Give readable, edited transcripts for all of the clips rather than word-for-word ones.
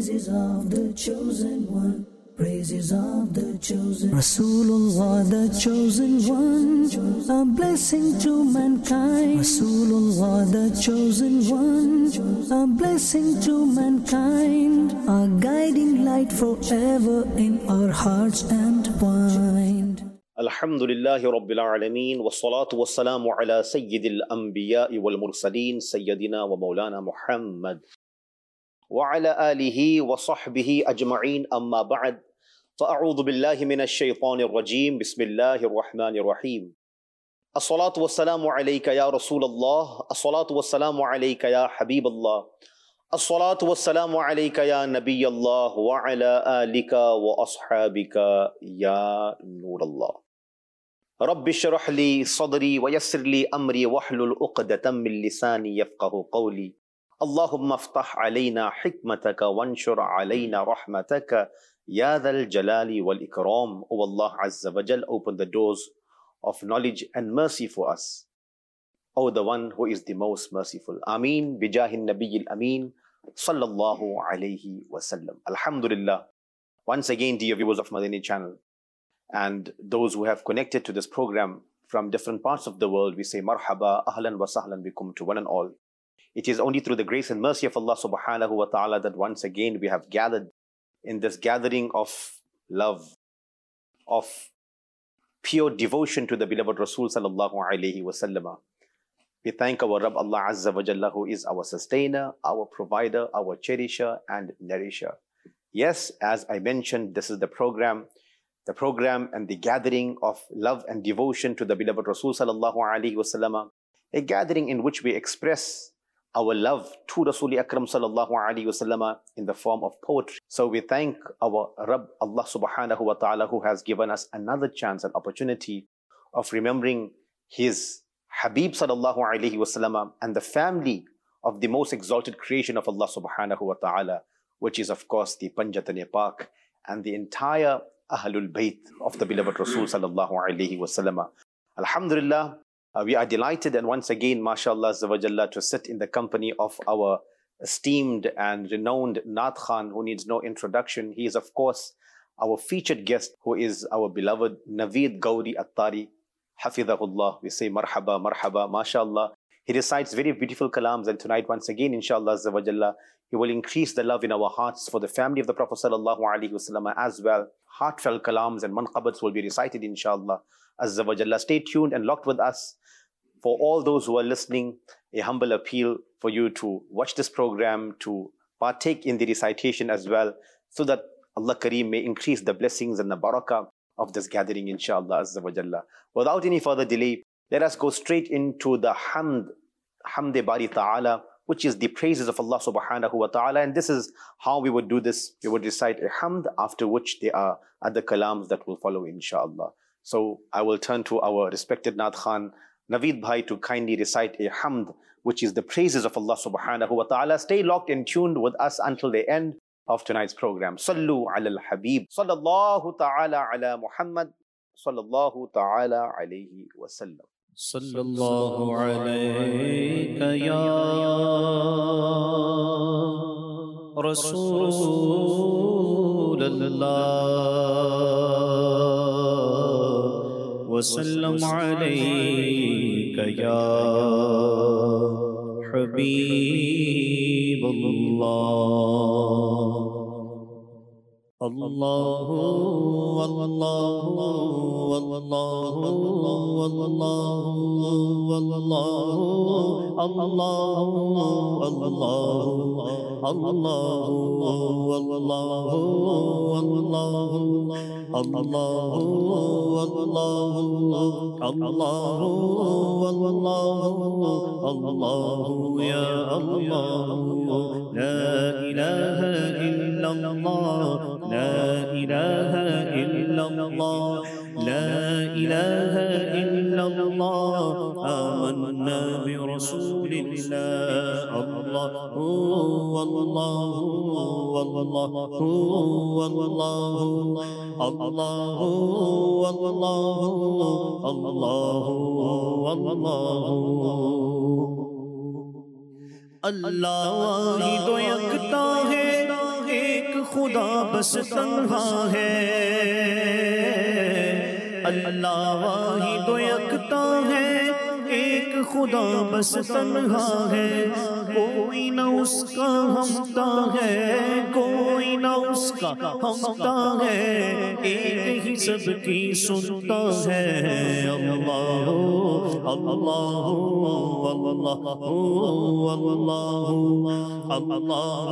Praises of the chosen one, praises of the chosen Rasulullah, the chosen one, a blessing to mankind. Rasulullah, the chosen one, a blessing to mankind, a guiding light forever in our hearts entwined. Alhamdulillahi Rabbil Alameen, wassalatu wassalamu ala Sayyidil Anbiya'i wal Mursaleen, Sayyidina wa Maulana Muhammad wa ala alihi wa sahbihi ajma'een, amma ba'd. Fa'a'udhu billahi minash shaytanir rajeem, bismillahir rahmanir rahim. As-salatu wassalamu alayka ya Rasulallah, as-salatu wassalamu alayka ya Habiballah, as-salatu wassalamu alayka ya Nabiyallah wa ala alika wa ashabika ya Nurallah. Rabbi shrah li sadri wa yassir li amri wahlul uqdatan min lisani yafqahu qawli. Allahumma aftah alayna hikmataka wanshur alayna rahmataka ya dhal jalali wal ikram. O Allah Azza wa Jal, open the doors of knowledge and mercy for us, O the one who is the most merciful. Ameen bijahin nabiyil ameen sallallahu alayhi wa sallam. Alhamdulillah. Once again, dear viewers of Madani channel and those who have connected to this program from different parts of the world, we say marhaba, ahlan wa sahlan bikum to one and all. It is only through the grace and mercy of Allah subhanahu wa ta'ala that once again we have gathered in this gathering of love, of pure devotion to the beloved Rasul sallallahu alayhi wa sallam. We thank our Rabb Allah Azza wa Jalla, who is our sustainer, our provider, our cherisher and nourisher. Yes, as I mentioned, this is the program and the gathering of love and devotion to the beloved Rasul sallallahu alayhi wa sallam, a gathering in which we express our love to Rasul Akram sallallahu alayhi wa sallam in the form of poetry. So we thank our Rabb Allah subhanahu wa ta'ala, who has given us another chance and opportunity of remembering his Habib sallallahu alayhi wa sallam and the family of the most exalted creation of Allah subhanahu wa ta'ala, which is of course the Panjatan-e-Pak and the entire Ahlul Bayt of the beloved Rasul sallallahu alayhi wa sallam. Alhamdulillah, we are delighted and once again, mashallah azza wa jalla, to sit in the company of our esteemed and renowned Naat Khan, who needs no introduction. He is of course our featured guest, who is our beloved Naveed Gowri Attari, Hafidhahullah. We say marhaba, marhaba, mashallah. He recites very beautiful kalams, and tonight once again, inshallah azza wa jalla, he will increase the love in our hearts for the family of the Prophet sallallahu alaihi wasallam as well. Heartfelt kalams and manqabats will be recited, inshallah azza wa jalla. Stay tuned and locked with us. For all those who are listening, a humble appeal for you to watch this program, to partake in the recitation as well, so that Allah Kareem may increase the blessings and the barakah of this gathering, inshallah azza wa jalla. Without any further delay, let us go straight into the Hamd Bari Ta'ala, which is the praises of Allah subhanahu wa ta'ala. And this is how we would do this. We would recite a hamd, after which there are other kalams that will follow, inshallah. So I will turn to our respected Naat Khan, Naveed Bhai, to kindly recite a hamd, which is the praises of Allah subhanahu wa ta'ala. Stay locked and tuned with us until the end of tonight's program. Sallu ala al-Habib, sallallahu ta'ala ala Muhammad, sallallahu ta'ala alayhi wa sallam. Sallallahu alayka ya Rasulallah, wa sallam alayka ya Habibullah. Allahu Allahu Allahu Allahu Allahu Allahu Allahu Allahu Allahu ya Allah, la ilaha illallah, لا إله إلا الله، لا إله إلا الله، آمنا برسول الله. الله هو الله والله هو الله، الله هو الله، الله هو الله. अल्लाह वाहिद यकता है, एक خدا بس تنہا ہے، اللہ واحد و یکتا ہے، ایک خدا بس تنہا ہے، کوئی نہ اس کا ہمتا ہے، کوئی نہ اس کا ہمتا ہے، ایک ہی سب کی سنتا ہے۔ اللہ اللہ اللہ اللہ اللہ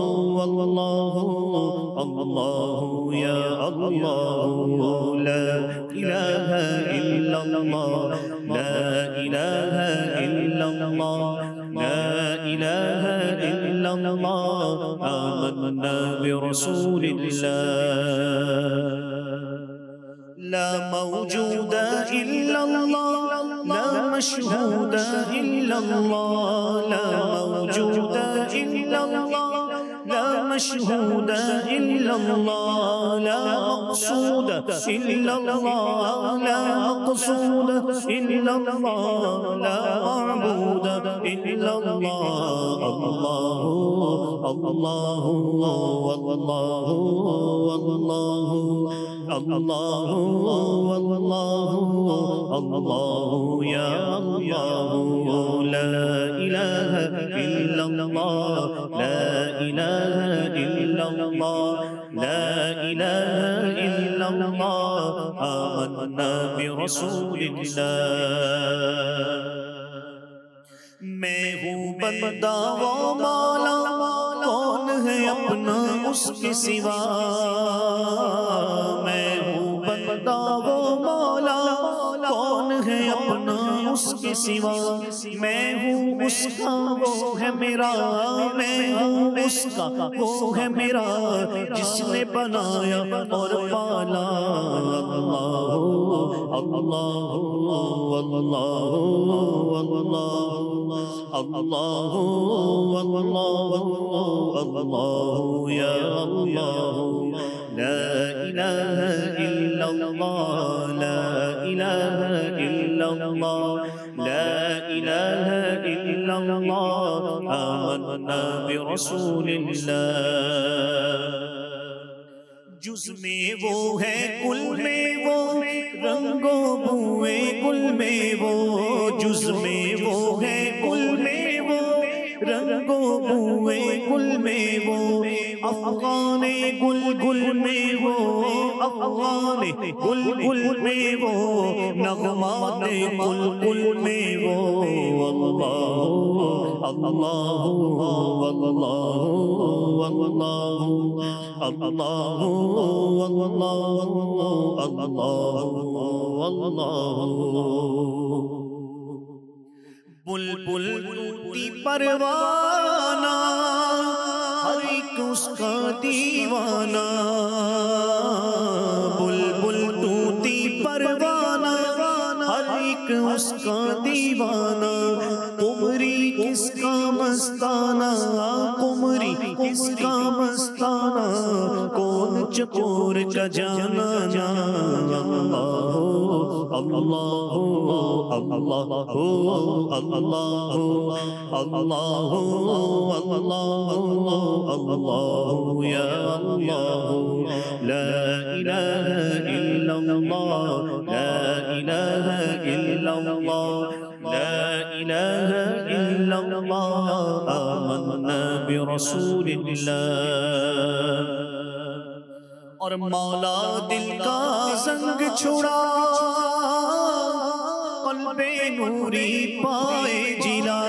اللہ یا اللہ، لا الہ الا اللہ، لا الہ الا اللہ، لا الہ الا اللہ، آمنا برسول اللہ، لا موجود الا اللہ، لا مشہود الا اللہ، لا موجود الا اللہ، لا مشہود الا اللہ، لا مقصود الا اللہ، لا مقصود الا اللہ، لا معبود الا اللہ، اللہ اللہ اللہ اللہ اللہ اللہ یا اللہ، لا الہ الا اللہ، لا الہ الا اللہ، لا الہ الا اللہ، آمنا برسول اللہ۔ میں ہوں بندہ و مولا، کون ہے اپنا اس کے سوا، میں ہوں بندہ و مولا، کون ہے اپنا اس کے سوا، میں ہوں اس کا وہ ہے میرا، میں ہوں اس کا وہ ہے میرا، جس نے بنایا اور پالا، اللہ اللہ اللہ اللہ اللہ یا اللہ، لا الہ الا اللہ، لا الہ الا اللہ، لا الہ الا اللہ، آمنا برسول اللہ۔ جز میں وہ ہے کل میں وہ، رنگ و بوئے گل میں وہ، جز میں وہ ہے کل میں وہ، رنگ و بوئے گل میں وہ، افغان گل گل میں وہ، افغان گل گل میں وہ، نغمات گل گل میں وہ، اللہ اللہ اللہ اللہ اللہ اللہ۔ بلبل ٹوٹی پروانہ، ہر ایک اس کا دیوانہ، بلبل ٹوٹی پروانہ، ہر ایک اس کا دیوانہ، قمری کس کا مستانہ، قمری کس کا مستانہ، کون چکور کا جانا جانا، اللہ اللہ اللہ اللہ اللہ یا اللہ، لا الہ الا اللہ، لا الہ الا اللہ، لا الہ الا اللہ، آمنا برسول اللہ۔ اور مولا دل کا زنگ چھڑا، قلب نوری پائے جلا،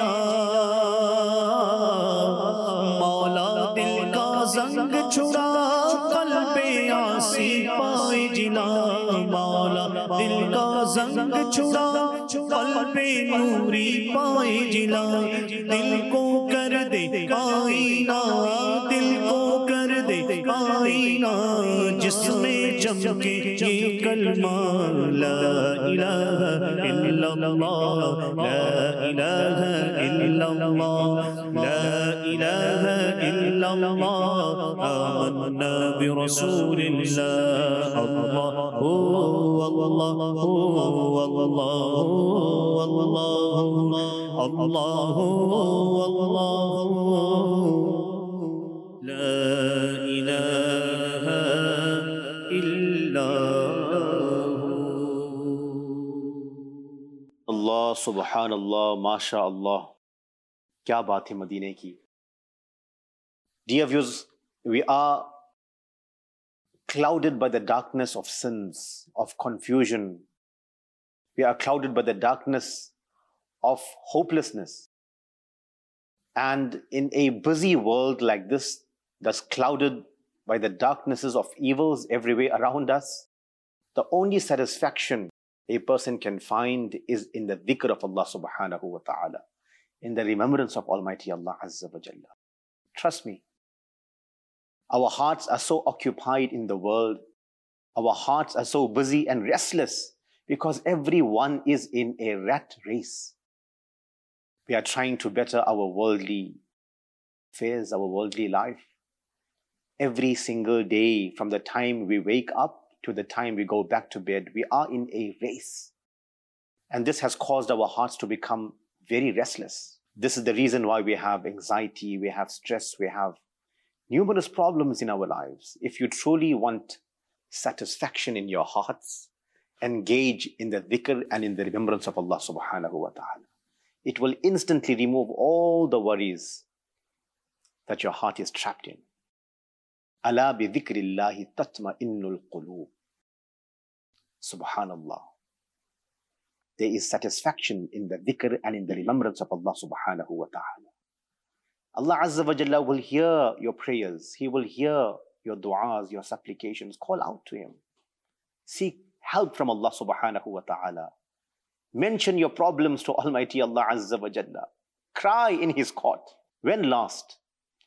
مولا دل کا زنگ چھڑا، قلب آسی پائے جلا، مولا دل کا زنگ چھڑا، قلب نوری پائے جلا، دل کو کر دے آئینہ، دل کو کر دے آئینہ، جس میں چمکے یہ کلمہ، لا الہ الا اللہ، لا الہ الا اللہ، لا الہ الا اللہ، آمنا برسول اللہ، اللہ اللہ اللہ اللہ، لا الہ subhanallah, mashallah. Kya baat hai Madine ki. Dear viewers, we are clouded by the darkness of sins, of confusion. We are clouded by the darkness of hopelessness. And in a busy world like this, that's clouded by the darknesses of evils everywhere around us, the only satisfaction a person can find is in the dhikr of Allah subhanahu wa ta'ala, in the remembrance of Almighty Allah Azza wa Jalla. Trust me, our hearts are so occupied in the world, our hearts are so busy and restless because everyone is in a rat race. We are trying to better our worldly affairs, our worldly life. Every single day, from the time we wake up to the time we go back to bed, we are in a race. And this has caused our hearts to become very restless. This is the reason why we have anxiety, we have stress, we have numerous problems in our lives. If you truly want satisfaction in your hearts, engage in the dhikr and in the remembrance of Allah subhanahu wa ta'ala. It will instantly remove all the worries that your heart is trapped in. Ala bi dhikrillahi tatma'innul qulub. Subhanallah. There is satisfaction in the dhikr and in the remembrance of Allah subhanahu wa ta'ala. Allah Azza wa Jalla will hear your prayers. He will hear your du'as, your supplications. Call out to Him. Seek help from Allah subhanahu wa ta'ala. Mention your problems to Almighty Allah Azza wa Jalla. Cry in His court. When last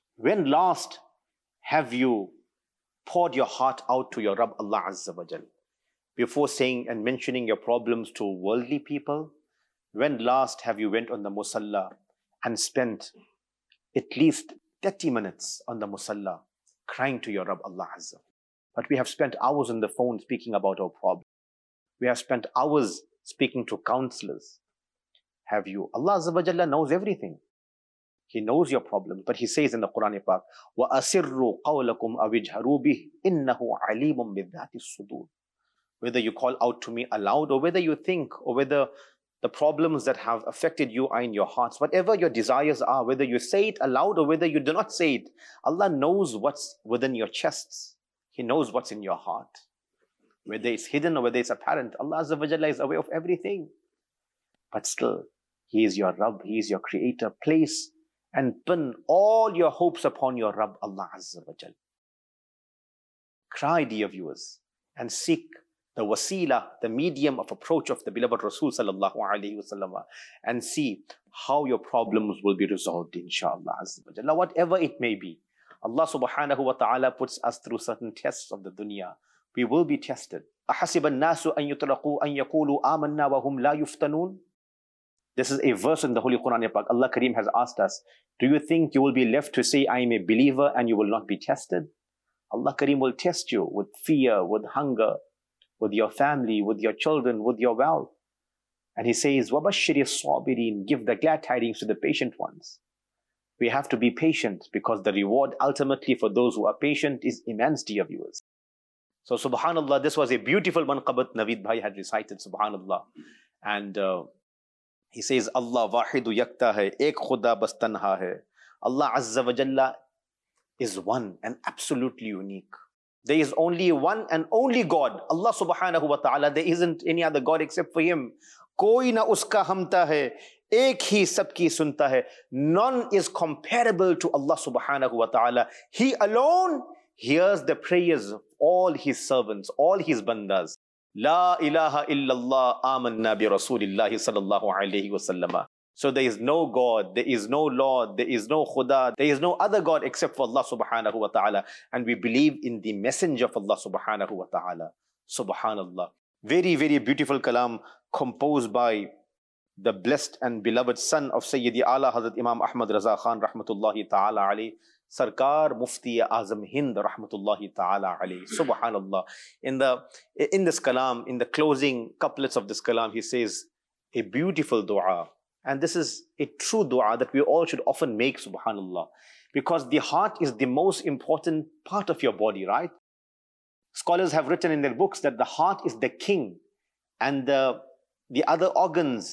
have you poured your heart out to your Rabb Allah Azza wa Jalla? Before saying and mentioning your problems to worldly people, when last have you went on the musalla and spent at least 30 minutes on the musalla crying to your Rabb Allah Azza? But we have spent hours on the phone speaking about our problems. We have spent hours speaking to counselors. Have you? Allah Azza wa Jalla knows everything. He knows your problems. But He says in the Quran Pak, وَأَسِرُّوا قَوْلَكُمْ أَوِجْهَرُوا بِهِ إِنَّهُ عَلِيمٌ بِذَاتِ الصُّدُورِ. Whether you call out to me aloud, or whether you think, or whether the problems that have affected you are in your hearts, whatever your desires are, whether you say it aloud or whether you do not say it, Allah knows what's within your chests. He knows what's in your heart. Whether it's hidden or whether it's apparent, Allah Azza wa Jalla is aware of everything. But still, He is your Rabb, He is your Creator. Place and pin all your hopes upon your Rabb, Allah Azza wa Jalla. Cry, dear viewers, and seek the wasila, the medium of approach of the beloved Rasul sallallahu alaihi wasallam, and see how your problems will be resolved, inshallah Azza wa Jalla. Whatever it may be, Allah subhanahu wa ta'ala puts us through certain tests of the dunya. We will be tested. أَحَسِبَ النَّاسُ أَن يُتْرَقُوا أَن يَقُولُوا آمَنَّا وَهُمْ لَا يُفْتَنُونَ. This is a verse in the Holy Quran. Allah Kareem has asked us, do you think you will be left to say, I am a believer, and you will not be tested? Allah Kareem will test you with fear, with hunger, with your family, with your children, with your wealth. And He says, وَبَشِّرِ الصَّابِرِينَ. Give the glad tidings to the patient ones. We have to be patient because the reward ultimately for those who are patient is immense, dear viewers. So subhanallah, this was a beautiful manqabat Naveed Bhai had recited, subhanallah. And he says, Allah wahidu yakta hai, ek khuda bas tanha hai. Allah Azza wa Jalla is one and absolutely unique. There is only one and only God, Allah subhanahu wa ta'ala. There isn't any other God except for Him. Koi na uska hamta hai, ek hi sabki sunta hai. None is comparable to Allah subhanahu wa ta'ala. He alone hears the prayers of all His servants, all His bandas. La ilaha illallah amanna bi rasulillahi sallallahu alayhi wa sallam. So there is no God, there is no Lord, there is no Khuda, there is no other God except for Allah subhanahu wa ta'ala. And we believe in the messenger of Allah subhanahu wa ta'ala. Subhanallah. Very, very beautiful kalam composed by the blessed and beloved son of Sayyidi Ala Hazrat Imam Ahmad Raza Khan rahmatullahi ta'ala alayhi. Sarkar Mufti Azam Hind rahmatullahi ta'ala alayhi. Subhanallah. In this kalam, in the closing couplets of this kalam, he says a beautiful dua. And this is a true dua that we all should often make, subhanallah. Because the heart is the most important part of your body, right? Scholars have written in their books that the heart is the king, and the other organs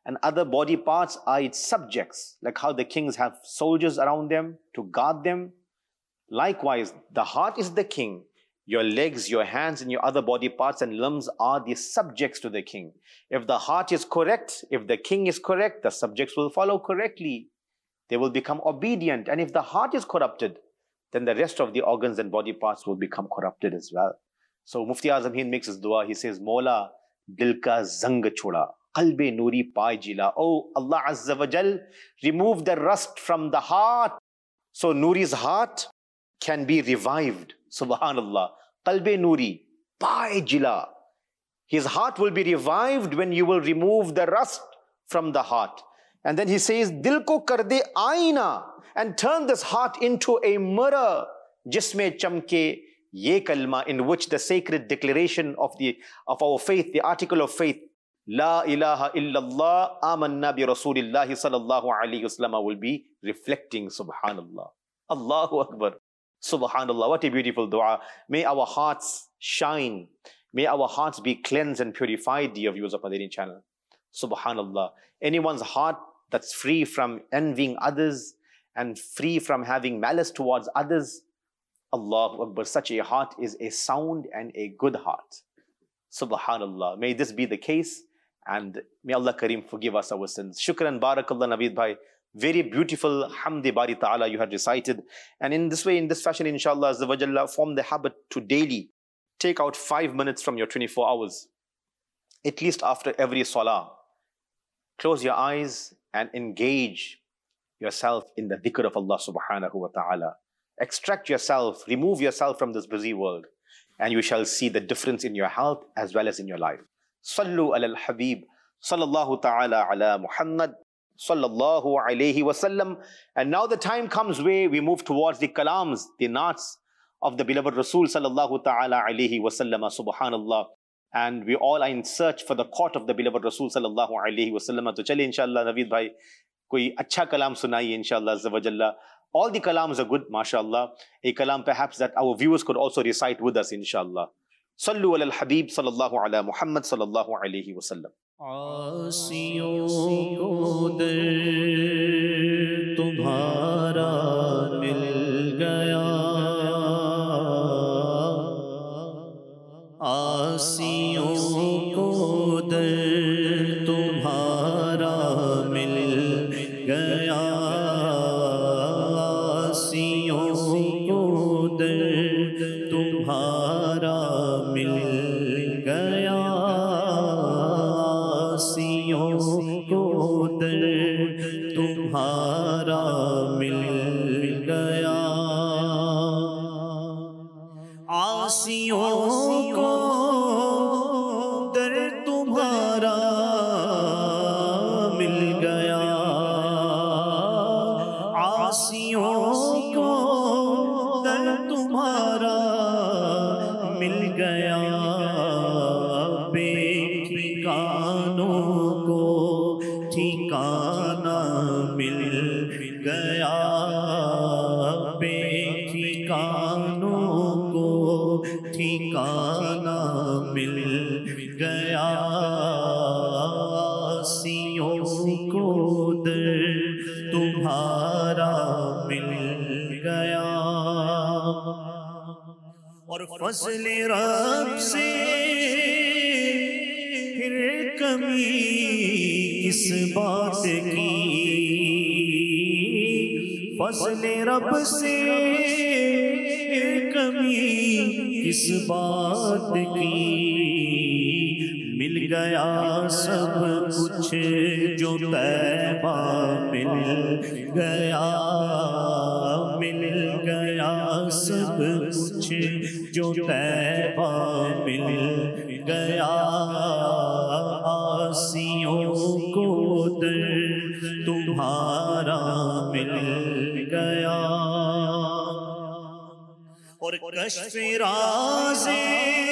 and other body parts are its subjects, like how the kings have soldiers around them to guard them. Likewise, the heart is the king. Your legs, your hands, and your other body parts and limbs are the subjects to the king. If the heart is correct, if the king is correct, the subjects will follow correctly. They will become obedient. And if the heart is corrupted, then the rest of the organs and body parts will become corrupted as well. So Mufti Azam Hind makes his dua. He says, Mola, dil ka zang choda, qalbe nuri pai jila. Oh Allah Azza wa Jal, remove the rust from the heart. So Nuri's heart can be revived. Subhanallah. Qalbe nuri pai jila. His heart will be revived when you will remove the rust from the heart. And then he says, Dil ko kar de aina, and turn this heart into a mirror. Jisme chamke ye kalma, in which the sacred declaration of our faith, the article of faith, La ilaha illallah amanna bi rasulillahi sallallahu alayhi wasallam, will be reflecting. Subhanallah. Allahu Akbar. Subhanallah. What a beautiful dua. May our hearts shine. May our hearts be cleansed and purified, dear viewers of Madani channel. Subhanallah. Anyone's heart that's free from envying others and free from having malice towards others, Allahu Akbar, such a heart is a sound and a good heart. Subhanallah. May this be the case, and may Allah Kareem forgive us our sins. Shukran, barakallah, Naveed bhai. Very beautiful Hamdi Bari Ta'ala you had recited. And in this way, in this fashion, inshallah, Azza wa Jalla, form the habit to daily take out 5 minutes from your 24 hours, at least after every salah. Close your eyes and engage yourself in the dhikr of Allah subhanahu wa ta'ala. Extract yourself, remove yourself from this busy world, and you shall see the difference in your health as well as in your life. Sallu ala al-Habib, sallallahu ta'ala ala Muhammad, sallallahu alayhi wa sallam. And now the time comes where we move towards the kalams, the naats of the beloved Rasul sallallahu ta'ala alayhi wa sallam, subhanallah. And we all are in search for the court of the beloved Rasul sallallahu alayhi wa sallam. So chale inshallah, Naveed bhai, koi acha kalam sunaiye inshallah azza wa jalla. All the kalams are good, mashallah. A kalam perhaps that our viewers could also recite with us, inshallah. Sallu ala al-Habib, sallallahu ala Muhammad, sallallahu alayhi wa sallam. आसियों को दर तुम्हारा मिल गया, आसियों को दर तुम्हारा मिल गया, आसियों को दर तुम्हारा मिल गया, आसियों को दर तुम्हारा मिल गया, आसियों को दर तुम्हारा मिल गया, आसियों को दर तुम्हारा मिल गया, बेठिकानों को ठिकाना मिल गया, बेठिकानों को ठिकाना मिल गया, आसियों को दर तुम्हारा मिल गया। और फज़ल रब से फिर कमी किस बात की, फज़ल रब से फिर कमी किस बात की, मिल गया सब कुछ जो तैबा मिल गया, मिल गया सब कुछ जो तैबा मिल गया, आसियों को दर तुम्हारा मिल गया। और कश्फ़े राज़े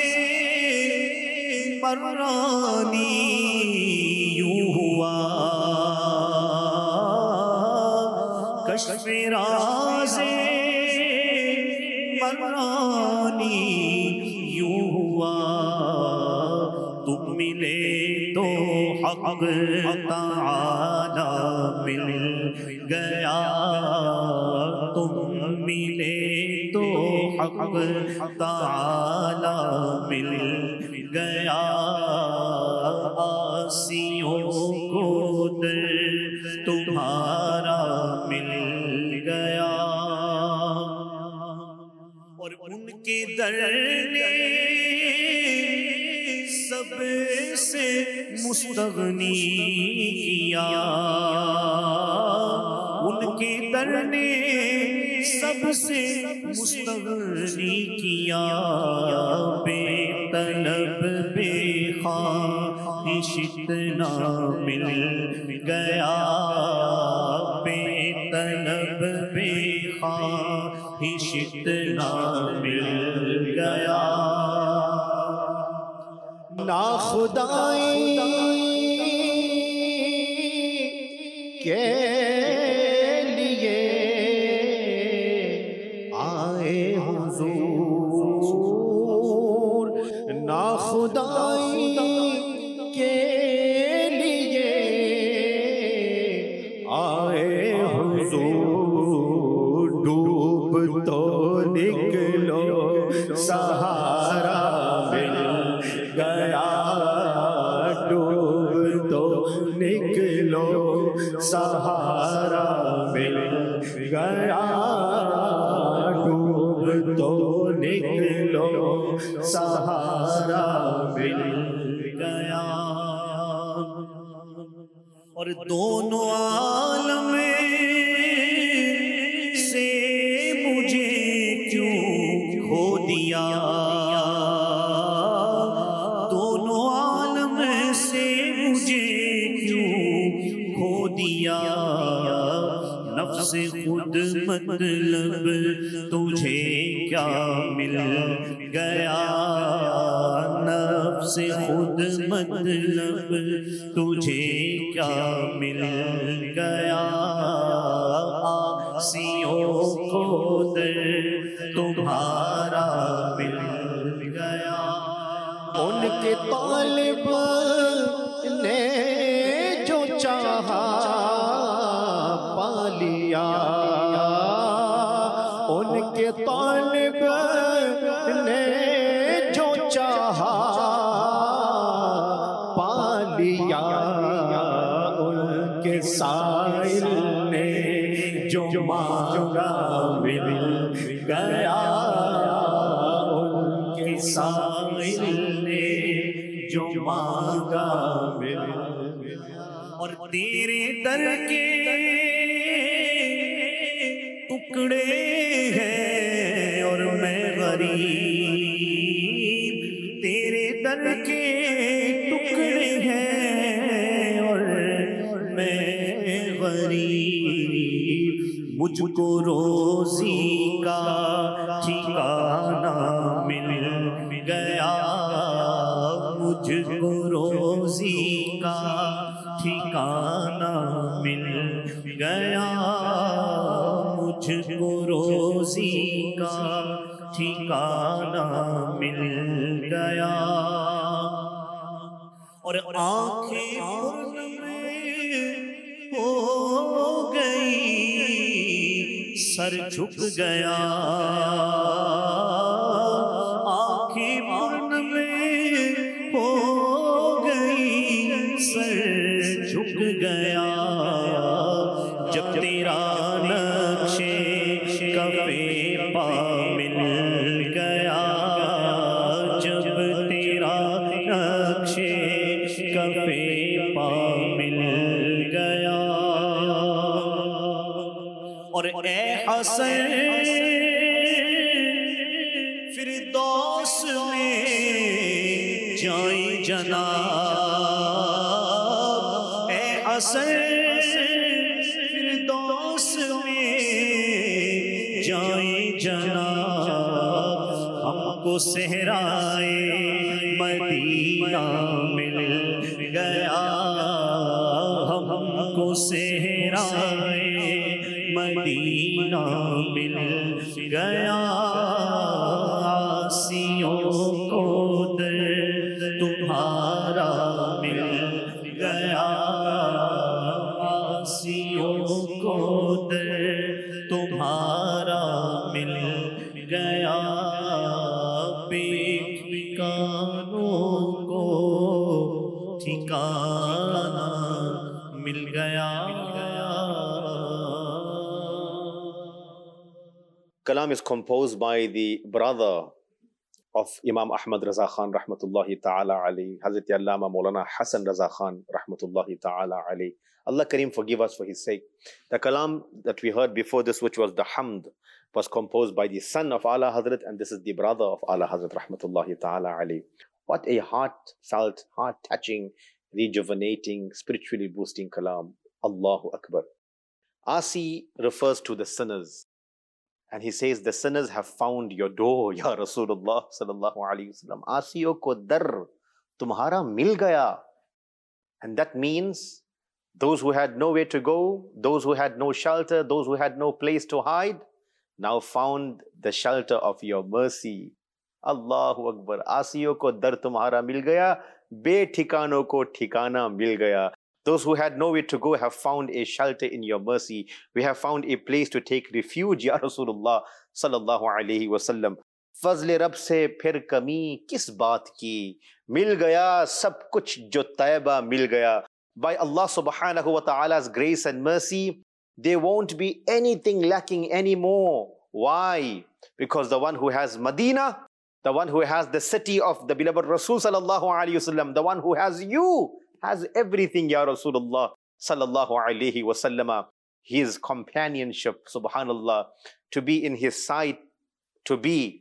मर्रानी यूं हुआ, कश्फ़े राज़े मर्रानी यूं हुआ, तुम मिले तो حق تعالی مل گیا، تم ملے تو حق تعالی مل گیا، آسیوں کو در تمہارا مل گیا، اور ان کے در نے سب سے مستغنی کیا، ان کے در نے سب سے مستغنی کیا، بے طلب بے خواہش اتنا مل گیا، بے طلب بے خواہش اتنا مل گیا، ناخدائی کے لیے آئے حضور، ناخدائی کے لیے آئے حضور، ڈوب تو نکلو سہارا مل گیا، ڈوب تو نکلو سہارا مل گیا، ڈوب تو نکلو سہارا مل گیا، اور دونوں عالم سے مجھے کیوں کھو دیا، دونوں عالم سے مجھے کیوں کھو دیا، نفس خود مطلب تجھے کیا مل گیا، نفس خود مطلب تجھے کیا مل گیا، آسیوں کو در تمہارا مل گیا، ان کے طالب نے جو چاہا پا لیا، ان کے طالب نے جو چاہا پا لیا، ان کے سائل نے جو مانگا مل گیا، ان کے سائل نے جو مانگا مل گیا، اور تیرے در کے ٹکڑے ہیں اور میں غریب، تیرے در کے ٹکڑے ہیں اور میں غریب، مجھ کو روزی کا ٹھکانہ مل گیا، مجھ کو روزی کا ٹھکانہ مل گیا، مجھ کو روزی کا ٹھکانہ مل گیا، اور آنکھیں پرنم ہو گئی، سر جھک گیا، آنکھیں پرنم ہو گئی، سر جھک گیا، جب تیرا نقش کف پا مل گیا، جب تیرا نقش کف پا مل گیا، اور اے حسن فردوس میں جائیں جناب، اے حسن فردوس میں جائیں جناب، ہم کو صحرائے مدینہ مل گیا، ہم کو صحرائے مدینہ مل گیا، آسیوں کو در تمہارا مل گیا، बेठिकानों को ठिकाना मिल गया। Kalam is composed by the brother of Imam Ahmad Raza Khan rahmatullahi ta'ala alayhi, Hazrat Allama Maulana Hassan Raza Khan rahmatullahi ta'ala alayhi. Allah Kareem forgive us for his sake. The kalam that we heard before this, which was the Hamd, was composed by the son of Ala Hazrat, and this is the brother of Ala Hazrat rahmatullahi ta'ala alayhi. What a heartfelt, heart-touching, rejuvenating, spiritually boosting kalam. Allahu Akbar. Asi refers to the sinners. And he says, the sinners have found your door, Ya Rasulullah sallallahu alayhi wasallam. Asiyo ko dar tumhara mil gaya. And that means those who had nowhere to go, those who had no shelter, those who had no place to hide, now found the shelter of your mercy. Allahu Akbar. Asiyo ko dar tumhara mil gaya, be ठिकानों ko ठिकाना mil gaya. Those who had nowhere to go have found a shelter in your mercy. We have found a place to take refuge, Ya Rasulullah sallallahu alayhi wasallam. Fazle Rab se phir kami kis baat ki? Mil gaya sab kuch jo taiba mil gaya. By Allah subhanahu wa ta'ala's grace and mercy, there won't be anything lacking anymore. Why? Because the one who has Medina, the one who has the city of the beloved Rasul sallallahu alayhi wasallam, the one who has you, has everything, Ya Rasulullah sallallahu alayhi wasallam. His companionship, subhanallah, to be in his sight, to be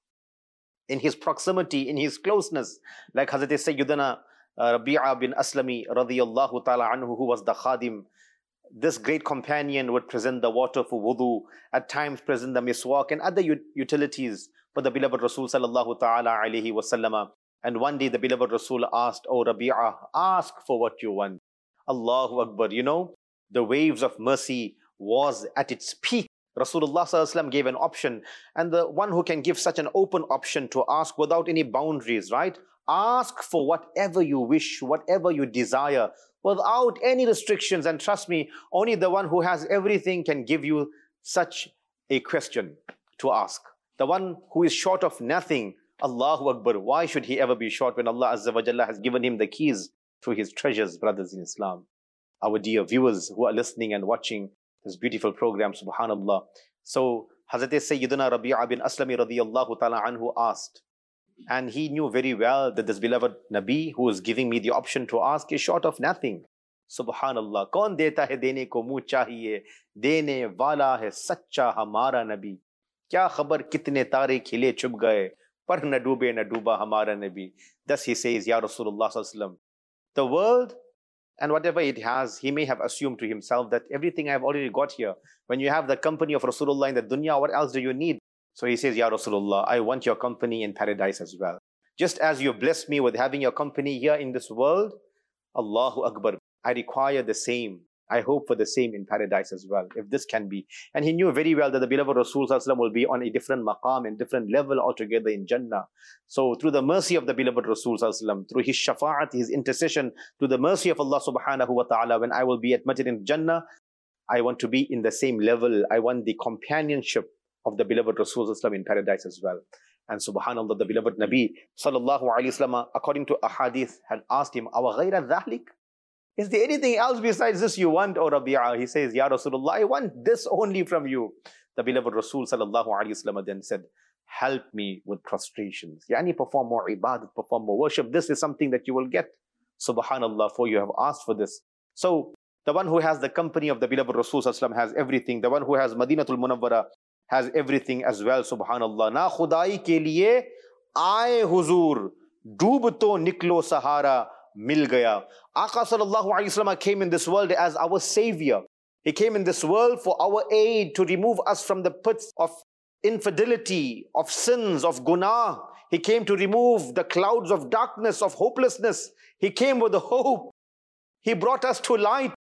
in his proximity, in his closeness, like Hazrat Sayyidina Rabi'a bin Aslami radiyallahu ta'ala anhu, who was the khadim. This great companion would present the water for wudu, at times present the miswak and other utilities for the beloved Rasul sallallahu ta'ala alayhi wasallam. And one day the beloved Rasul asked, "Oh Rabi'ah, ask for what you want." Allahu Akbar. You know, the waves of mercy was at its peak. Rasulullah sallallahu alaihi wasallam gave an option, and the one who can give such an open option to ask without any boundaries, right? Ask for whatever you wish, whatever you desire, without any restrictions. And trust me, only the one who has everything can give you such a question to ask. The one who is short of nothing, Allahu Akbar, why should he ever be short when Allah Azza wa Jalla has given him the keys to his treasures, brothers in Islam? Our dear viewers who are listening and watching this beautiful program, subhanallah. So Hazrat Sayyidina Rabi'a bin Aslami radiyallahu ta'ala anhu asked, and he knew very well that this beloved Nabi who is giving me the option to ask is short of nothing. Subhanallah. Kaun deta hai dene ko muh chahiye, dene wala hai saccha hamara Nabi. Kya khabar kitne tare khile chub gaye, par na doobe na dooba hamara Nabi. Thus he says, Ya Rasulullah sallallahu alaihi wasallam, the world and whatever it has, he may have assumed to himself that everything I have already got here. When you have the company of Rasulullah in the dunya, what else do you need? So he says, Ya Rasulullah, I want your company in paradise as well. Just as you blessed me with having your company here in this world, Allahu Akbar, I require the same. I hope for the same in paradise as well, if this can be. And he knew very well that the beloved Rasul will be on a different maqam and different level altogether in Jannah. So through the mercy of the beloved Rasul, through his shafa'at, his intercession, through the mercy of Allah subhanahu wa ta'ala, when I will be admitted in Jannah, I want to be in the same level. I want the companionship of the beloved Rasul in paradise as well. And subhanallah, the beloved Nabi sallallahu alayhi wasallam, according to a hadith, had asked him, Awa ghayra dhalik? Is there anything else besides this you want, O Rabi'ah? He says, Ya Rasulullah, I want this only from you. The beloved Rasul sallallahu alayhi wasallam then said, help me with prostrations. Yani perform more ibadat, perform more worship. This is something that you will get. Subhanallah, for you have asked for this. So the one who has the company of the beloved Rasul sallallahu has everything. The one who has Madinatul Munawwara has everything as well. Subhanallah. Na khudai ke liye aaye huzur, doob to niklo sahara mil gaya. Aqa sallallahu alayhi wasallam came in this world as our savior. He came in this world for our aid, to remove us from the pits of infidelity, of sins, of gунah. He came to remove the clouds of darkness, of hopelessness. He came with the hope. He brought us to light.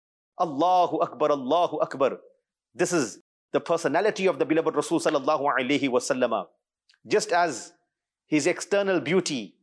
Allahu Akbar, Allahu Akbar. This is the personality of the beloved Rasul sallallahu alayhi wasallam. Just as his external beauty,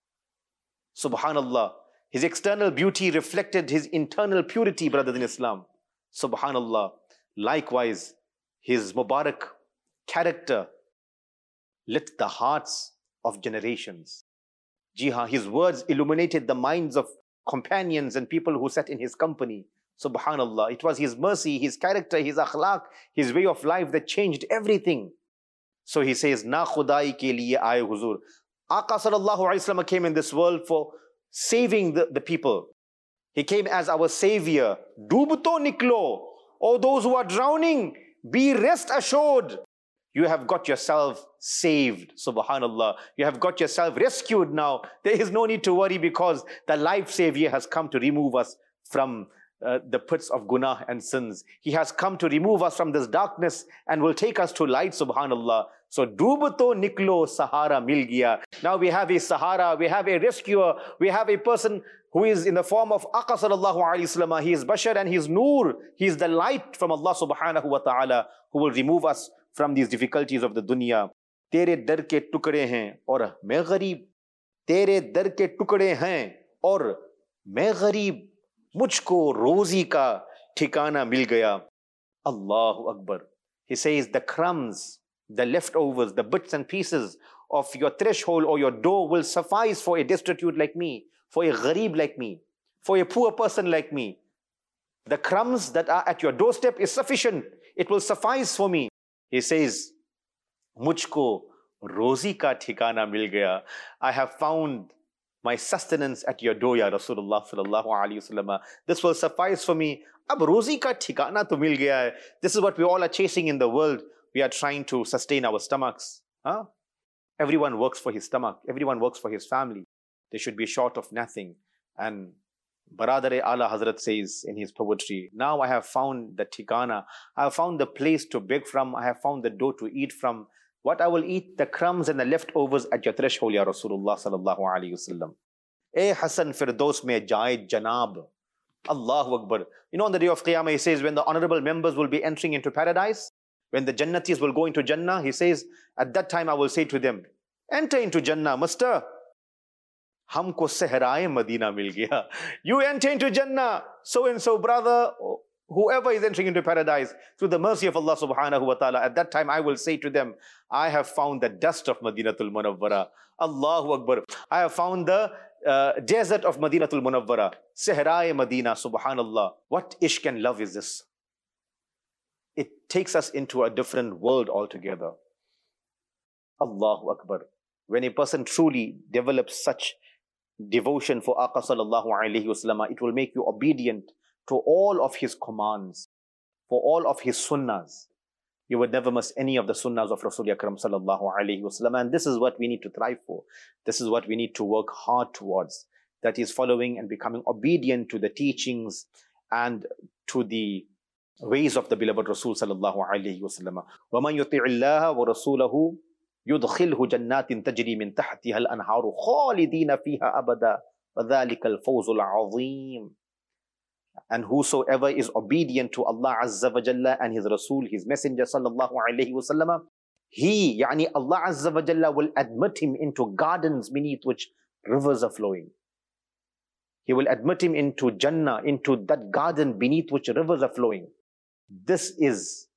subhanallah, his external beauty reflected his internal purity, brothers in Islam. Subhanallah. Likewise, his Mubarak character lit the hearts of generations. Jiha, his words illuminated the minds of companions and people who sat in his company. Subhanallah, it was his mercy, his character, his akhlaq, his way of life that changed everything. So he says, Na khudai ke liye aaye huzur. Aqa sallallahu alayhi wa sallam came in this world for saving the people. He came as our savior. Dubto niklo. Oh, those who are drowning, be rest assured. You have got yourself saved. Subhanallah. You have got yourself rescued now. There is no need to worry because the life savior has come to remove us from the pits of gunah and sins. He has come to remove us from this darkness and will take us to light. Subhanallah. So, Dubato Niklo Sahara Mil Gaya. Now we have a Sahara, we have a rescuer, we have a person who is in the form of Aqa sallallahu alayhi wasallam. He is Bashar and he is Noor. He is the light from Allah subhanahu wa ta'ala who will remove us from these difficulties of the dunya. Tere dar ke tukde hain aur main ghareeb. Tere dar ke tukde hain aur main ghareeb. Mujhko rozi ka ठिकाना mil gaya. Allahu Akbar. He says the crumbs, the leftovers, the bits and pieces of your threshold or your door will suffice for a destitute like me, for a ghareeb like me, for a poor person like me. The crumbs that are at your doorstep is sufficient. It will suffice for me. He says, Mujhko rozi ka ठिकाना mil gaya. I have found my sustenance at your door, Ya Rasulullah sallallahu alayhi wasallam. This will suffice for me. Ab rozi ka ठिकाना to mil gaya hai. This is what we all are chasing in the world. We are trying to sustain our stomachs. Huh? Everyone works for his stomach. Everyone works for his family. They should be short of nothing. And Baradar-e Ala Hazrat says in his poetry, now I have found the ठिकाना. I have found the place to beg from. I have found the door to eat from. What I will eat, the crumbs and the leftovers at your threshold, Ya Rasulullah sallallahu alayhi wasallam. Eh Hasan Firdaus mein jaye janab. Allahu Akbar. You know, on the day of Qiyamah, he says, when the honorable members will be entering into paradise, when the Jannatis will go into Jannah, he says, at that time I will say to them, enter into Jannah, Master. Humko sehraye Madina mil gaya. You enter into Jannah, so and so brother, whoever is entering into paradise, through the mercy of Allah subhanahu wa ta'ala, at that time I will say to them, I have found the dust of Madinatul Munawwara. Allahu Akbar. I have found the desert of Madinatul Munawwara. Sehraye Madina, subhanallah. What ishq and love is this? It takes us into a different world altogether. Allahu Akbar. When a person truly develops such devotion for Aqa sallallahu alayhi wasallam, it will make you obedient to all of his commands, for all of his sunnahs. You would never miss any of the sunnahs of Rasul Akram sallallahu alayhi wasallam. And this is what we need to thrive for. This is what we need to work hard towards. That is following and becoming obedient to the teachings and to the ways of the beloved Rasul sallallahu alayhi wasallam. وَمَنْ يُطِعِ اللَّهَ وَرَسُولَهُ يُدْخِلْهُ جَنَّاتٍ تَجْرِي مِنْ تَحْتِهَا الْأَنْهَارُ خَالِدِينَ فِيهَا أَبَدًا وَذَلِكَ الْفَوْزُ الْعَظِيمُ. And whosoever is obedient to Allah Azza wa Jalla and His Rasul, His Messenger sallallahu alayhi wasallam, He, yani Allah Azza wa Jalla, will admit him into gardens beneath which rivers are flowing. He will admit him into Jannah, into that garden beneath which rivers are flowing. This is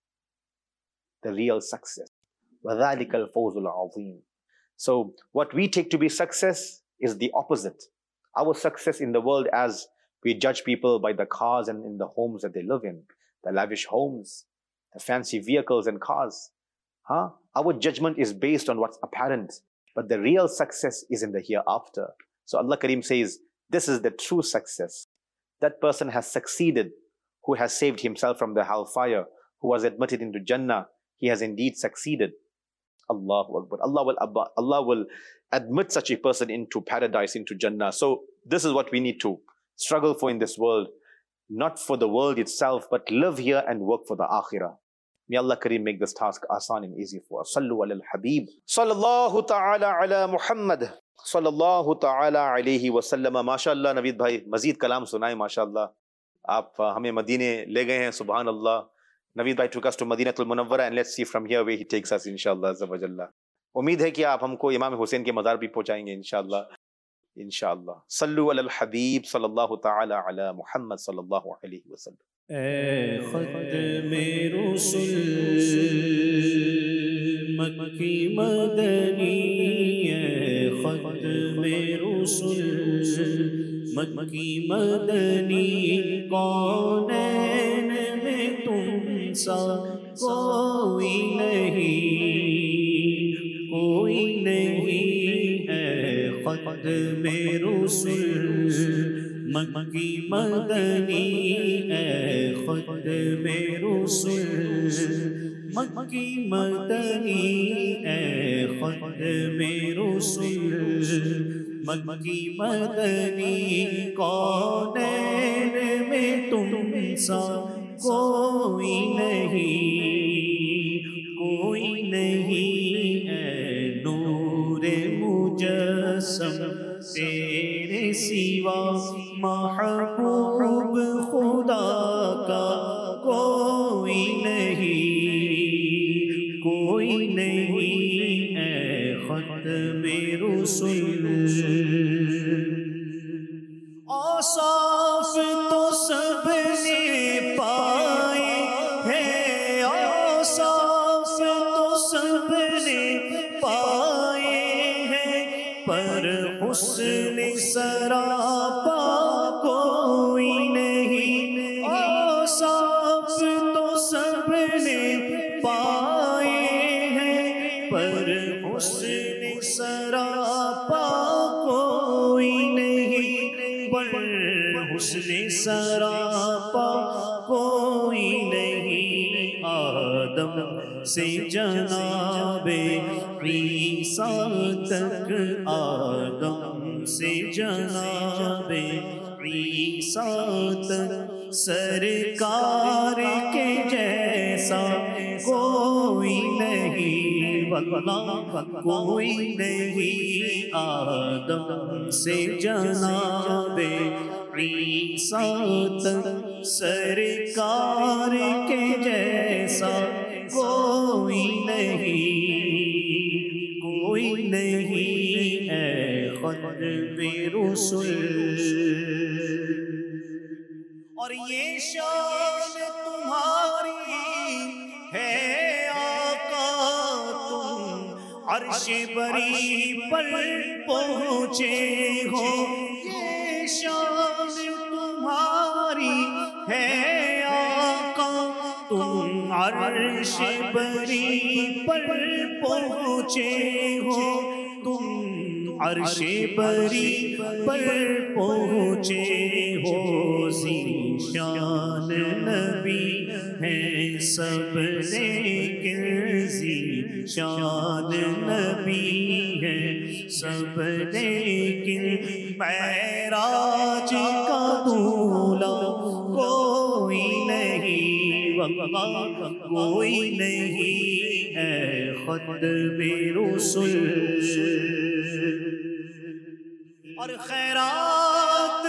the real success. وَذَلِكَ الْفَوْزُ الْعَظِيمُ. So what we take to be success is the opposite. Our success in the world, as we judge people by the cars and in the homes that they live in, the lavish homes, the fancy vehicles and cars. Our judgment is based on what's apparent, but the real success is in the hereafter. So Allah Kareem says, this is the true success. That person has succeeded, who has saved himself from the hellfire, who was admitted into Jannah. He has indeed succeeded. Allahu Akbar. Allah will admit such a person into paradise, into Jannah. So this is what we need to struggle for in this world. Not for the world itself, but live here and work for the akhirah. May Allah Kareem make this task asan and easy for us. Sallu ala al-Habib. Sallallahu ta'ala ala Muhammad. Sallallahu ta'ala alayhi wa sallam. MashaAllah, Naveed bhai, mazid kalam sunaye, MashaAllah. Aap hame Madine le gaye hain, subhanallah. Naveed bhai took us to Madinatul Munawwara, and let's see from here where he takes us, inshallah azza wa jalla. Umeed hai ki aap humko Imam Hussain ke mazar bhi pahunchayenge, inshallah. Inshallah. Sallu ala al-Habib, sallallahu ta'ala ala Muhammad, sallallahu alayhi wa sallam. Khatme Rasul مکی مدنی ختم رسل مکی مدنی کونین میں تم سا کوئی نہیں ہے ختم رسل مکی مدنی ہے ختم رسل مکی مدنی ہے ختم رسل مکی مدنی کونین میں تم سا کوئی نہیں ہے نور مجسم تیرے سوا محبوب خدا کا کوئی نہیں ہے ختم رسل اوصاف تو سب نے پائے ہیں اوصاف تو سب نے پائے ہیں پر حسن سراپا کوئی نہیں اوصاف تو سب نے پائے ہیں پر حسن سراپا کوئی نہیں پر حسن سراپا کوئی نہیں آدم سے جناب عیسیٰ تک آدم سے جناب عیسیٰ تک سرکار کے جیسا کوئی نہیں واللہ کوئی نہیں آدم سے جناب عیسیٰ تک سرکار کے جیسا کوئی نہیں ہے ختم رسل اور یہ شان تمہاری ہے آقا تم عرش بری پر پہنچے ہو یہ شان تمہاری ہے آقا تم عرش بری پر پہنچے ہو تم عرش بری پر پہنچے ہو ذیشان نبی ہیں سب لیکن ذیشان نبی ہیں سب لیکن معراج کا دولہ کوئی نہیں واللہ کوئی نہیں ہے ختم رسل اور خیرات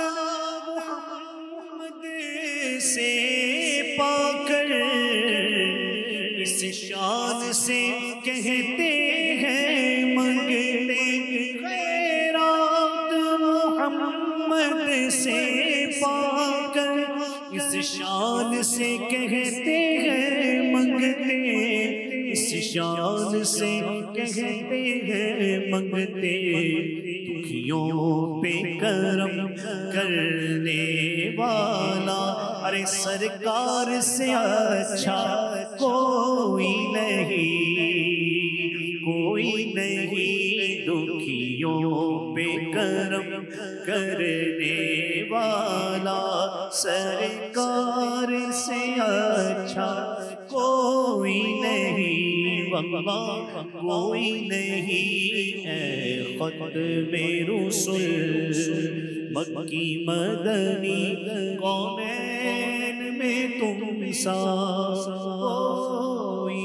محمد سے پا کر اس شان سے کہتے ہیں منگتے خیرات محمد سے پا کر اس شان سے کہتے ہیں منگتے اس شان سے کہتے ہیں منگتے دکھیوں پہ کرم کرنے والا ارے سرکار سے اچھا کوئی نہیں دکھیوں پہ کرم کرنے والا سرکار سے اچھا کوئی نہیں واللہ کوئی نہیں ہے ختم رسل مکی مدنی کونین میں تم سا کوئی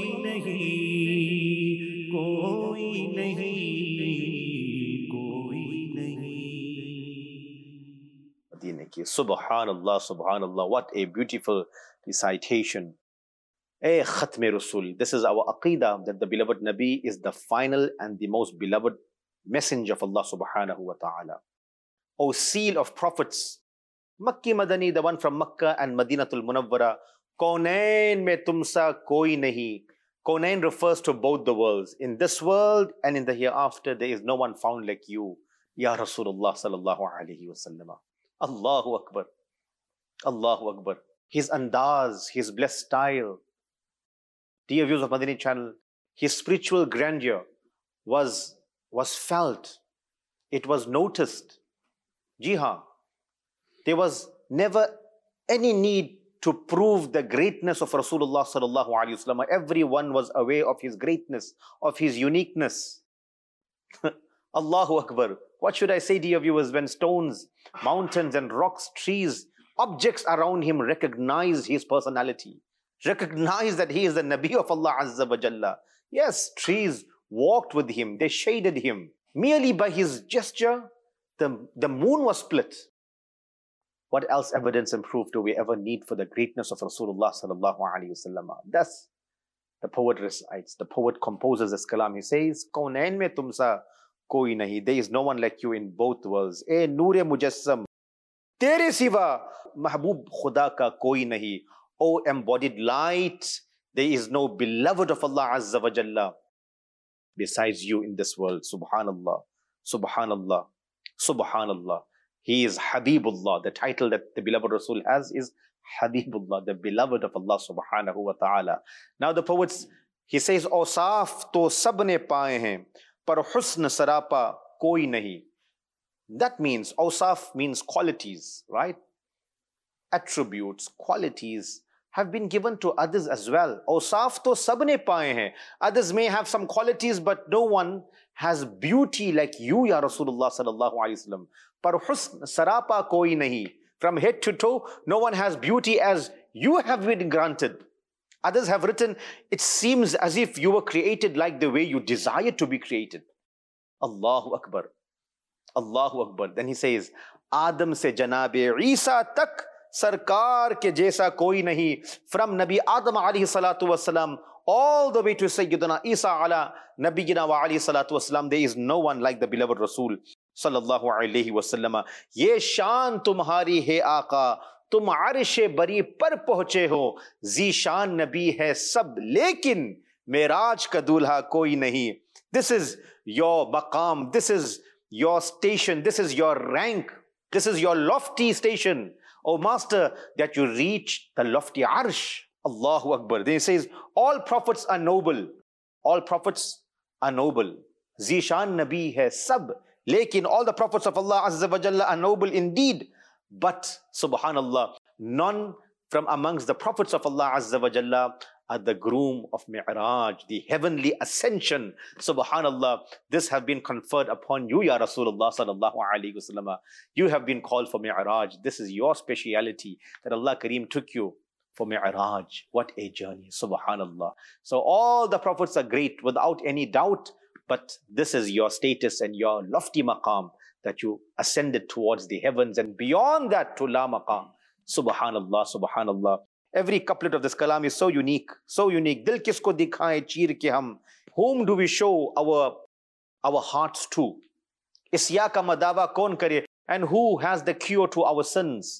نہیں سبحان اللہ, what a beautiful recitation. اے ختم رسول, this is our aqidah that the beloved Nabi is the final and the most beloved messenger of Allah subhanahu wa ta'ala. O seal of prophets, Makki Madani, the one from Makkah and Madinatul Munawwara, Kaunain mein tum sa koi nahi. Kaunain refers to both the worlds. In this world and in the hereafter, there is no one found like you, Ya Rasulullah sallallahu alayhi wa sallam. Allahu Akbar. Allahu Akbar. His andaz, his blessed style. Dear viewers of Madani channel, his spiritual grandeur was felt. It was noticed. Jiha. There was never any need to prove the greatness of Rasulullah sallallahu alaihi wasallam. Everyone was aware of his greatness, of his uniqueness. Allahu Akbar. What should I say, dear viewers, when stones, mountains and rocks, trees, objects around him recognize his personality, recognize that he is the Nabi of Allah Azza wa Jalla. Yes, trees walked with him, they shaded him. Merely by his gesture, the moon was split. What else evidence and proof do we ever need for the greatness of Rasulullah sallallahu alaihi wasallam? Thus, the poet recites, the poet composes this kalam. He says, Kaunain mein tumsa koi nahi. There is no one like you in both worlds. E noor-e mujassam, tere siwa mahbub khuda ka koi nahi. O embodied light, there is no beloved of Allah Azza wa Jalla besides you in this world. Subhanallah, Subhanallah, Subhanallah. He is Habibullah. The title that the beloved Rasul has is Habibullah, the beloved of Allah subhanahu wa ta'ala. Now the poets, he says, Awsaf to sabne paaye hain, par husn sarapa koi nahi. That means, Awsaf means qualities, right? Attributes, qualities have been given to others as well. Awsaf to sabne paaye hain. Others may have some qualities, but no one has beauty like you, Ya Rasulullah sallallahu alaihi wasallam. Par husn sarapa koi nahi. From head to toe, no one has beauty as you have been granted. Others have written, it seems as if you were created like the way you desire to be created. Allahu Akbar. Allahu Akbar. Then he says, Adam se Janabe Isa tak sarkar ke jaisa koi nahi. From Nabi Adam alayhi salatu wasalam all the way to Sayyidina Isa ala Nabiyina wa alayhi salatu wasalam, there is no one like the beloved Rasul sallallahu alayhi wasallam. Ye shan tumhari hai Aqa, tum arshe bari par pahunche ho. Zishan Nabi hai sab, lekin Miraj ka dulha koi nahi. This is your maqam, this is your station, this is your rank, this is your lofty station, O Master, that you reach the lofty arsh. Allahu Akbar. Then he says, all prophets are noble. All prophets are noble. Zishan Nabi hai sab. Lekin all the prophets of Allah Azza wa Jalla are noble indeed. But, subhanallah, none from amongst the prophets of Allah Azza wa Jalla are the groom of Mi'raj, the heavenly ascension. Subhanallah, this have been conferred upon you, Ya Rasulullah sallallahu alayhi wa sallam. You have been called for Mi'raj. This is your speciality that Allah Kareem took you for Mi'raj. What a journey, subhanallah. So all the prophets are great without any doubt, but this is your status and your lofty maqam that you ascended towards the heavens and beyond that to la maqam. Subhanallah, subhanallah. Every couplet of this kalam is so unique, so unique. Dil kisko dikhaye cheer ke hum. Whom do we show our hearts to? Isya ka madawa kaun kare? And who has the cure to our sins?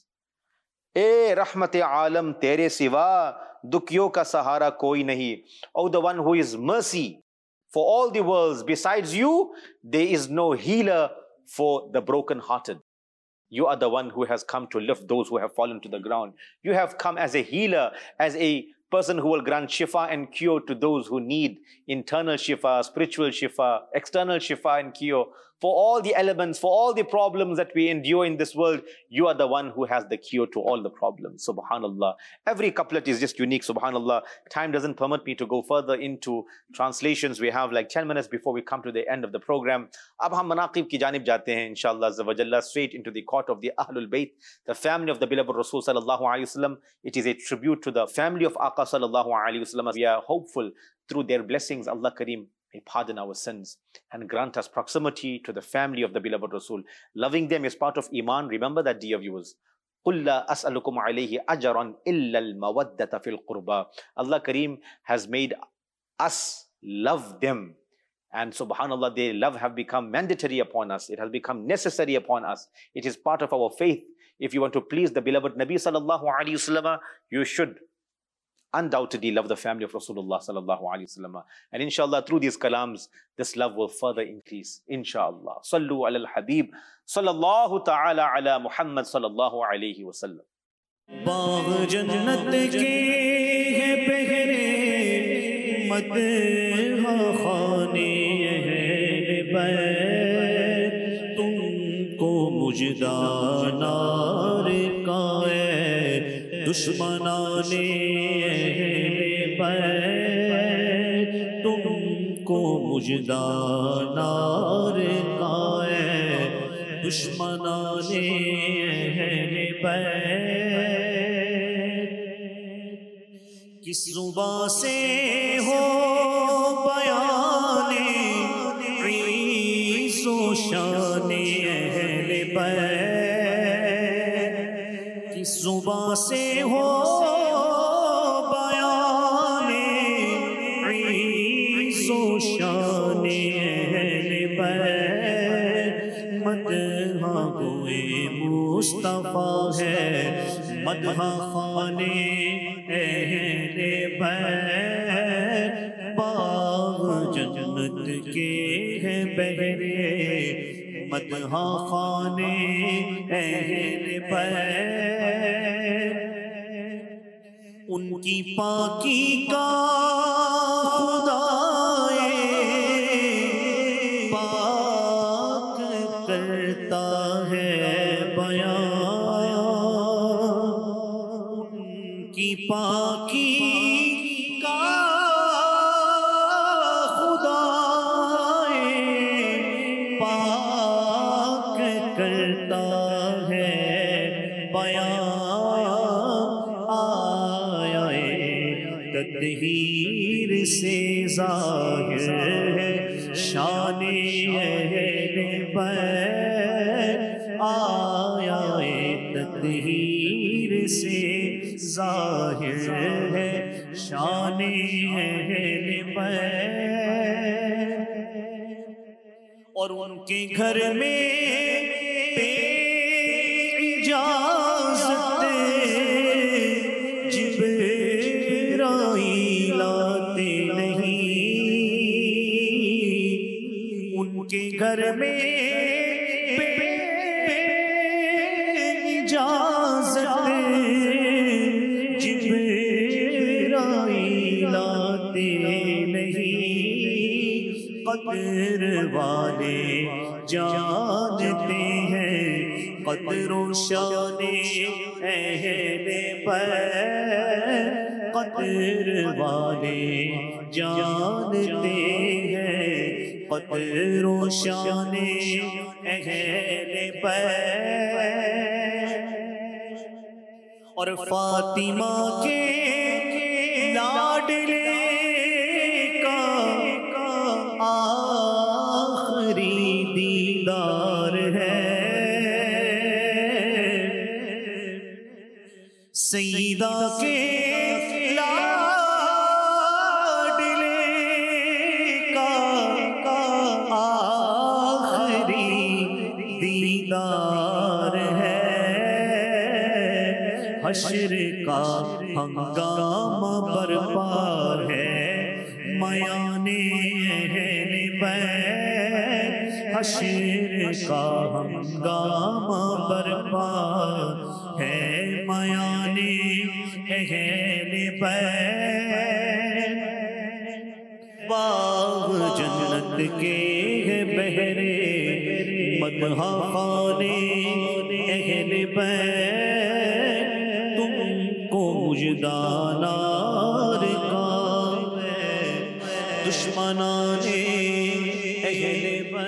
E rahmat-e alam tere siwa, dukhiyon ka sahara koi nahi. Oh, the one who is mercy for all the worlds, besides you, there is no healer for the broken-hearted. You are the one who has come to lift those who have fallen to the ground. You have come as a healer, as a person who will grant shifa and cure to those who need internal shifa, spiritual shifa, external shifa and cure. For all the elements, for all the problems that we endure in this world, you are the one who has the cure to all the problems. Subhanallah. Every couplet is just unique. Subhanallah. Time doesn't permit me to go further into translations. We have like 10 minutes before we come to the end of the program. Ab hum manaqib ki janib jate hain, inshallah azza wa jalla, straight into the court of the Ahlul Bayt, the family of the beloved Rasul sallallahu alayhi wasallam. It is a tribute to the family of Aqa sallallahu alayhi wasallam. We are hopeful through their blessings, Allah Kareem may pardon our sins and grant us proximity to the family of the beloved Rasul. Loving them is part of Iman. Remember that, dear viewers. قُلْ لَا أَسْأَلُكُمْ عَلَيْهِ أَجَرًا إِلَّا الْمَوَدَّةَ فِي الْقُرْبَى. Allah Kareem has made us love them. And subhanallah, their love have become mandatory upon us. It has become necessary upon us. It is part of our faith. If you want to please the beloved Nabi sallallahu alayhi wasallam, you should undoubtedly love the family of Rasulullah sallallahu alaihi wasallam. And inshallah, through these kalams, this love will further increase. Inshallah. Sallu ala al-Habib sallallahu ta'ala ala Muhammad sallallahu alaihi wasallam. باغ جنت کے ہیں پہرے مدح خانے اہل بیت تم کو مجدہ نار کا ہے دشمنان اہل بیت تم کو مجدہ نار کا ہے دشمنان اہل بیت کس زبان سے ہو بیان عیز و شان اہل بیت کس زبان سے ہو بیان عیز و شان اہل بیت مدح گوئے مصطفیٰ ہے مدح خانے اہل بیت باغ جنت کے ہیں بہرے مدح خانے اہل بیت ان کی پاکی کا خدائے پاک کرتا ہے بیان کی پاکی کا خدا پاک کرتا ہے بیان آیا تطہیر سے ظاہر ہے شان اہل بیت آیا تطہیر سے ظاہر ہے شان اہل بیت اور ان کے گھر میں بے اجازت جبرائیل آتے نہیں ان کے گھر میں بے اجازت قدر والے جانتے ہیں قدر و شان اہل بیت قدر والے جانتے ہیں قدر و شان اہل بیت اور فاطمہ کے لاڈلے آخری دیدار ہے سیدہ کے لاڈلے کا آخری دیدار ہے حشر کا ہنگامہ برپا ہے میان اہل بیت حشر کا ہنگامہ برپا ہے میان اہل بیت باغ جنت کے ہے بہرے مدح خانے اہل بیت تم کو مجدہ نار کا دشمنان اہل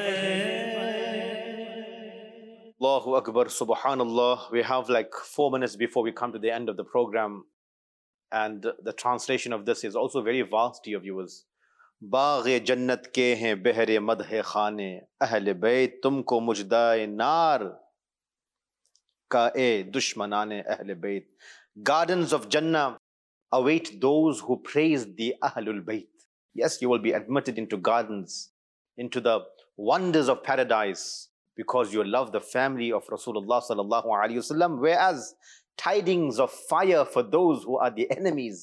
Allahu Akbar, Subhanallah. We have like 4 minutes before we come to the end of the program. And the translation of this is also very vast, dear viewers. باغ جنت کے ہیں بہر مدح خانے اہل بیت تم کو مجدائے نار کا اے دشمنان اہل بیت. Gardens of Jannah await those who praise the Ahlul Bayt. Yes, you will be admitted into gardens, into the wonders of paradise, because you love the family of Rasulullah sallallahu alaihi wasallam, whereas tidings of fire for those who are the enemies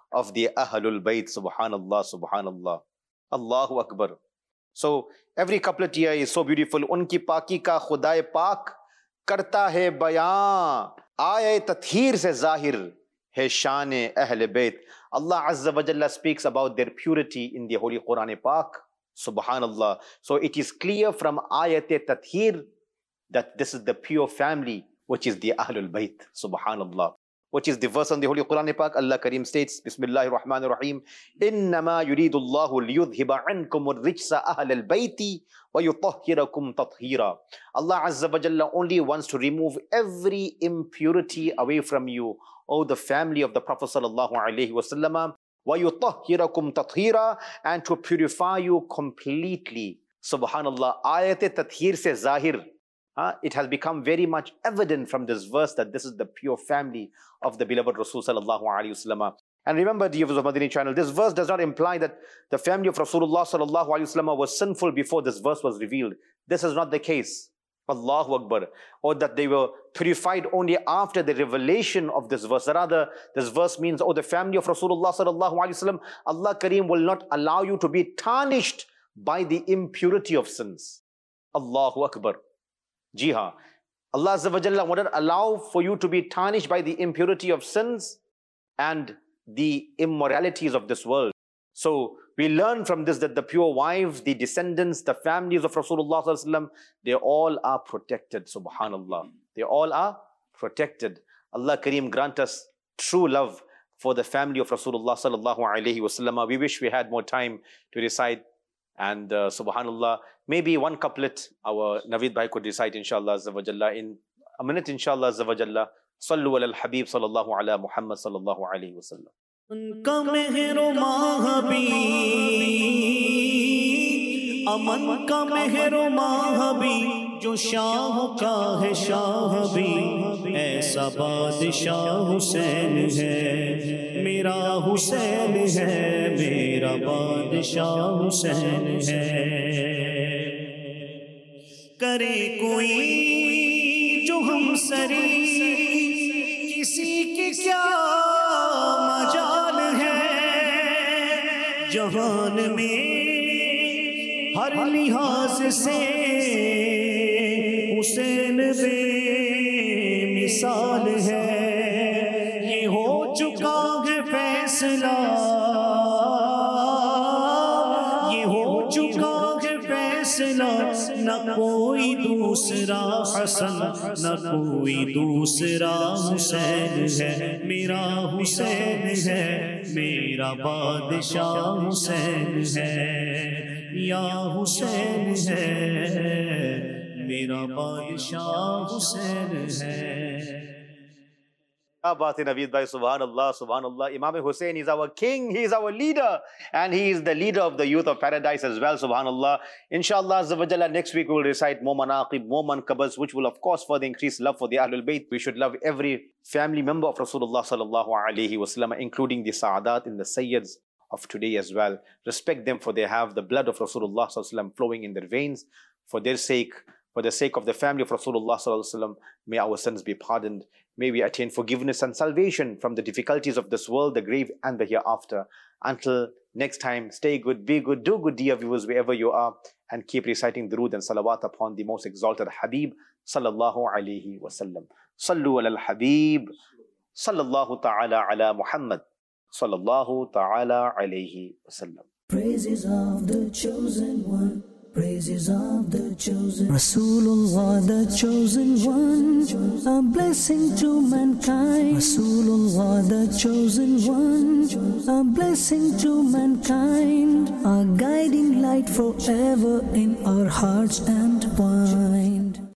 of the Ahlul Bayt. Subhanallah, Subhanallah. Allahu Akbar. So every couplet here is so beautiful. Unki paki ka Khudaye Pak karta hai bayan, aaye tathir se zahir hai shan-e Ahl Bayt. Allah Azza wa Jalla speaks about their purity in the Holy Quran Pak. Subhanallah. So it is clear from ayat-e tathir that this is the pure family, which is the Ahlul Bayt. Subhanallah. Which is the verse on the Holy Quran Pak. Allah Kareem states, Bismillahir Rahmanir Rahim, Innama yuridullahu liyudhiba ankum ar-rijsa ahlal bayti wa yutahhirakum tathhira. Allah Azza wa Jalla only wants to remove every impurity away from you, O the family of the Prophet Sallallahu Alaihi Wasallam, wa yutahhirakum tathhira, and to purify you completely. Subhanallah. Ayat tathhir se zahir. It has become very much evident from this verse that this is the pure family of the beloved Rasul Sallallahu Alaihi Wasallam. And remember, dear viewers of Madani channel, this verse does not imply that the family of Rasulullah Sallallahu Alaihi Wasallam was sinful before this verse was revealed. This is not the case. Allahu Akbar. Or that they were purified only after the revelation of this verse. Rather, this verse means, the family of Rasulullah Sallallahu Alaihi Wasallam, Allah Kareem will not allow you to be tarnished by the impurity of sins. Allahu Akbar. Jiha. Allah Azza wa Jalla would not allow for you to be tarnished by the impurity of sins and the immoralities of this world. So we learn from this that the pure wives, the descendants, the families of Rasulullah Sallallahu Alaihi Wasallam, they all are protected. Subhanallah. They all are protected. Allah Kareem grant us true love for the family of Rasulullah Sallallahu Alaihi Wasallam. We wish we had more time to recite. And subhanallah, maybe one couplet our Naveed Bhai could recite inshallah Azza wa Jalla in a minute inshallah Azza wa Jalla. Sallu ala al-Habib sallallahu ala Muhammad sallallahu alayhi wa sallam. Unka mehro mahabib, aman ka mehro mahabib, jo shah ka hai shah bhi, aisa badshah Hussain hai, mera Hussain hai, mera badshah Hussain hai. करे कोई जो हम सरी, किसी की क्या मजाल है, जहान में हर लिहाज से हुसैन बेमिसाल है। ये हो चुका है फैसला, ये हो चुका है फैसला, न कोई दूसरा हसन, न कोई दूसरा हुसैन है, मेरा हुसैन है, मेरा बादशाह हुसैन है, या हुसैन है, मेरा बादशाह हुसैन है। Naveed Bhai, subhanallah, subhanallah. Imam Hussain is our king, he is our leader, and he is the leader of the youth of paradise as well, subhanallah. Inshallah Azza wa Jalla, next week we will recite more manaqib, more mankabas, which will of course further increase love for the Ahlul Bayt. We should love every family member of Rasulullah Sallallahu Alaihi Wasallam, including the Sa'adat and the Sayyids of today as well. Respect them, for they have the blood of Rasulullah Sallallahu Alaihi Wasallam flowing in their veins. For their sake, for the sake of the family of Rasulullah Sallallahu Alaihi Wasallam, may our sins be pardoned. May we attain forgiveness and salvation from the difficulties of this world, the grave and the hereafter. Until next time, stay good, be good, do good, dear viewers, wherever you are, and keep reciting durood and salawat upon the most exalted Habib Sallallahu Alaihi Wasallam. Sallu ala al-Habib Sallallahu Ta'ala ala Muhammad Sallallahu Ta'ala Alaihi Wasallam. Praises of the chosen one, praises of the chosen Rasulullah, the chosen one, a blessing to mankind. Rasulullah, the chosen one, a blessing to mankind, a guiding light forever in our hearts and mind.